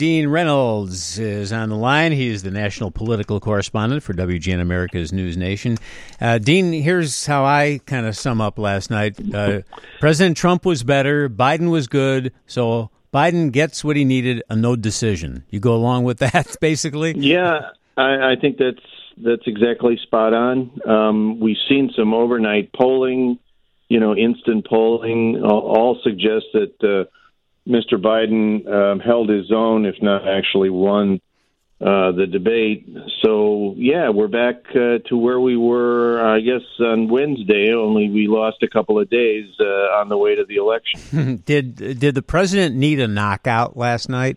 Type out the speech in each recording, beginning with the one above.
Dean Reynolds is on the line. He is the national political correspondent for WGN America's News Nation. Dean, here's how I kind of sum up last night. President Trump was better. Biden was good. So Biden gets what he needed, a no decision. You go along with that, basically? Yeah, I think that's exactly spot on. We've seen some overnight polling, instant polling, all suggest that Mr. Biden held his own, if not actually won the debate. So, yeah, we're back to where we were, I guess, on Wednesday, only we lost a couple of days on the way to the election. Did the president need a knockout last night?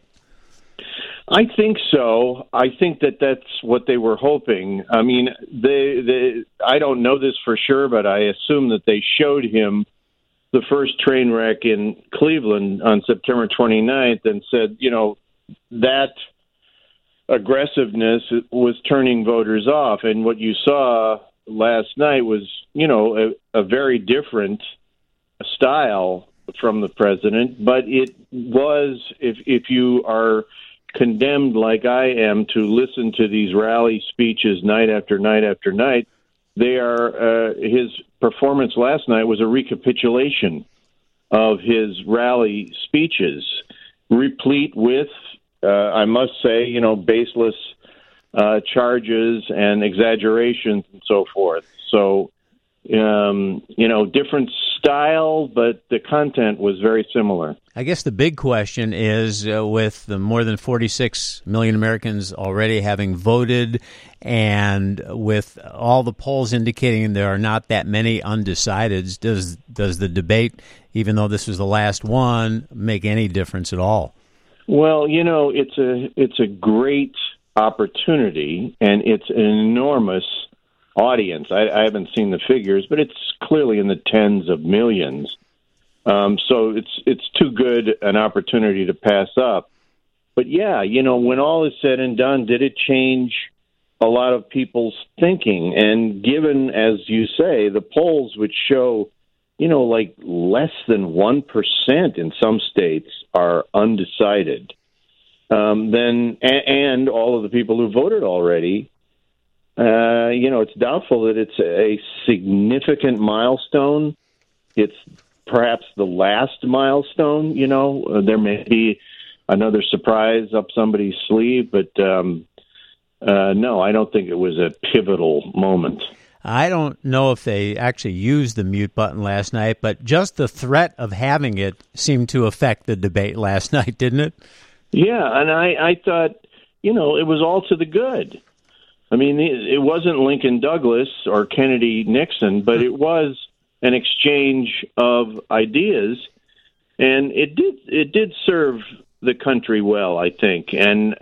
I think so. I think that's what they were hoping. I mean, I don't know this for sure, but I assume that they showed him the first train wreck in Cleveland on September 29th and said, that aggressiveness was turning voters off. And what you saw last night was, a very different style from the president. But it was, if you are condemned like I am to listen to these rally speeches night after night after night, they are his performance last night was a recapitulation of his rally speeches, replete with, I must say, baseless charges and exaggerations and so forth. So, different style, but the content was very similar. I guess the big question is, with the more than 46 million Americans already having voted, and with all the polls indicating there are not that many undecideds, does the debate, even though this was the last one, make any difference at all? Well, it's a great opportunity, and it's an enormous audience. I haven't seen the figures, but it's clearly in the tens of millions. So it's too good an opportunity to pass up. But yeah, when all is said and done, did it change a lot of people's thinking? And given, as you say, the polls which show, like less than 1% in some states are undecided, then and all of the people who voted already, it's doubtful that it's a significant milestone. It's perhaps the last milestone. There may be another surprise up somebody's sleeve, but no, I don't think it was a pivotal moment. I don't know if they actually used the mute button last night, but just the threat of having it seemed to affect the debate last night, didn't it? Yeah, and I thought, it was all to the good. I mean, it wasn't Lincoln Douglas or Kennedy Nixon, but it was an exchange of ideas, and it did serve the country well, I think. And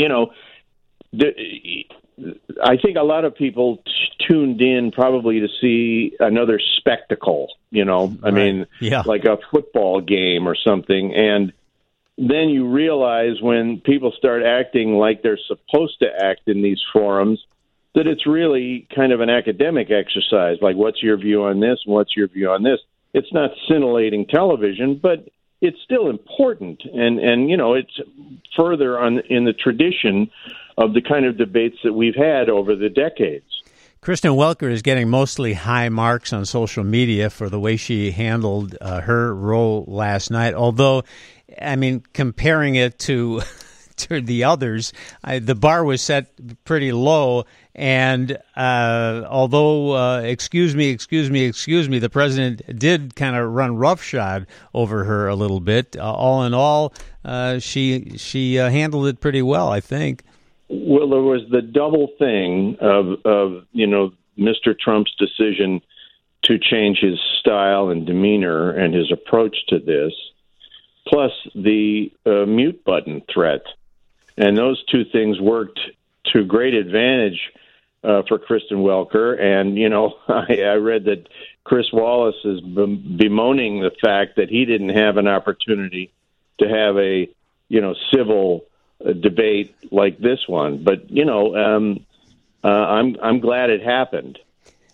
I think a lot of people tuned in probably to see another spectacle. I mean, like a football game or something, and then you realize when people start acting like they're supposed to act in these forums that it's really kind of an academic exercise, like what's your view on this and what's your view on this. It's not scintillating television, but it's still important, and it's further in the tradition of the kind of debates that we've had over the decades. Kristen Welker is getting mostly high marks on social media for the way she handled her role last night, although, I mean, comparing it to the others, the bar was set pretty low. And although, excuse me, the president did kind of run roughshod over her a little bit. All in all, she handled it pretty well, I think. Well, there was the double thing of Mr. Trump's decision to change his style and demeanor and his approach to this, plus the mute button threat. And those two things worked to great advantage for Kristen Welker. And, I read that Chris Wallace is bemoaning the fact that he didn't have an opportunity to have a, civil debate like this one. But, I'm glad it happened.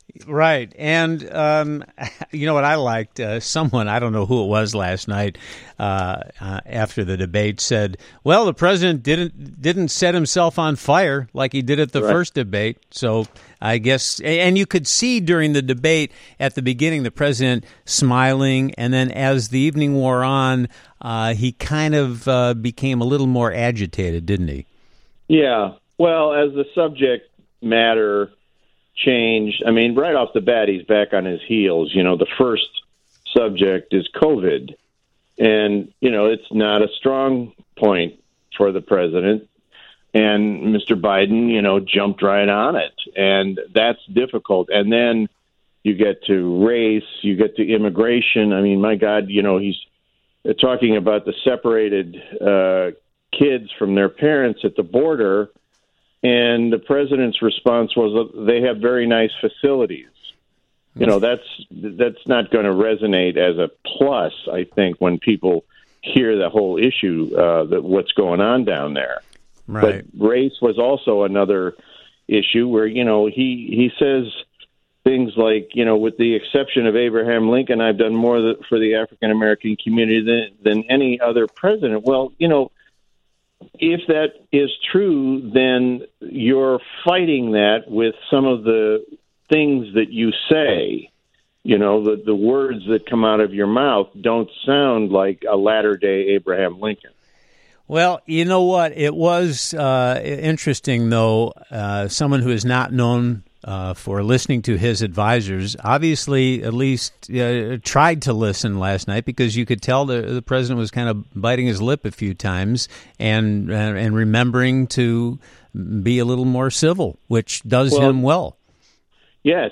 Right. And you know what I liked? Someone, I don't know who it was last night, after the debate said, well, the president didn't set himself on fire like he did at the first debate. So I guess, and you could see during the debate at the beginning, the president smiling. And then as the evening wore on, he kind of became a little more agitated, didn't he? Yeah. Well, as the subject matter changed, I mean, right off the bat, he's back on his heels. You know, the first subject is COVID. And, you know, it's not a strong point for the president. And Mr. Biden, you know, jumped right on it. And that's difficult. And then you get to race, you get to immigration. I mean, my God, you know, he's talking about the separated kids from their parents at the border. And the president's response was, they have very nice facilities. You know, that's not going to resonate as a plus, I think, when people hear the whole issue, that what's going on down there. Right. But race was also another issue where, you know, he says things like, you know, with the exception of Abraham Lincoln, I've done more for the African-American community than any other president. Well, you know, if that is true, then you're fighting that with some of the things that you say. You know, the words that come out of your mouth don't sound like a latter-day Abraham Lincoln. Well, you know what? It was interesting, though. Someone who is not known for listening to his advisors, obviously at least tried to listen last night, because you could tell the president was kind of biting his lip a few times and remembering to be a little more civil, which does him well. Yes,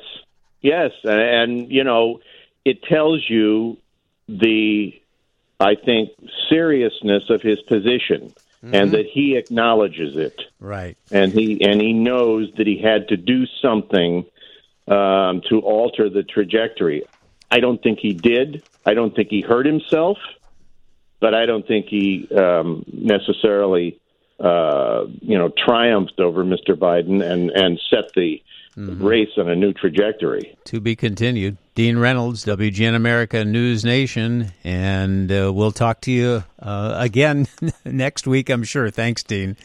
and you know, it tells you I think, seriousness of his position. And that he acknowledges it, right? And he knows that he had to do something to alter the trajectory. I don't think he did. I don't think he hurt himself, but I don't think he necessarily, triumphed over Mr. Biden and set the race on a new trajectory. To be continued. Dean Reynolds, WGN America News Nation, and we'll talk to you again next week, I'm sure. Thanks, Dean.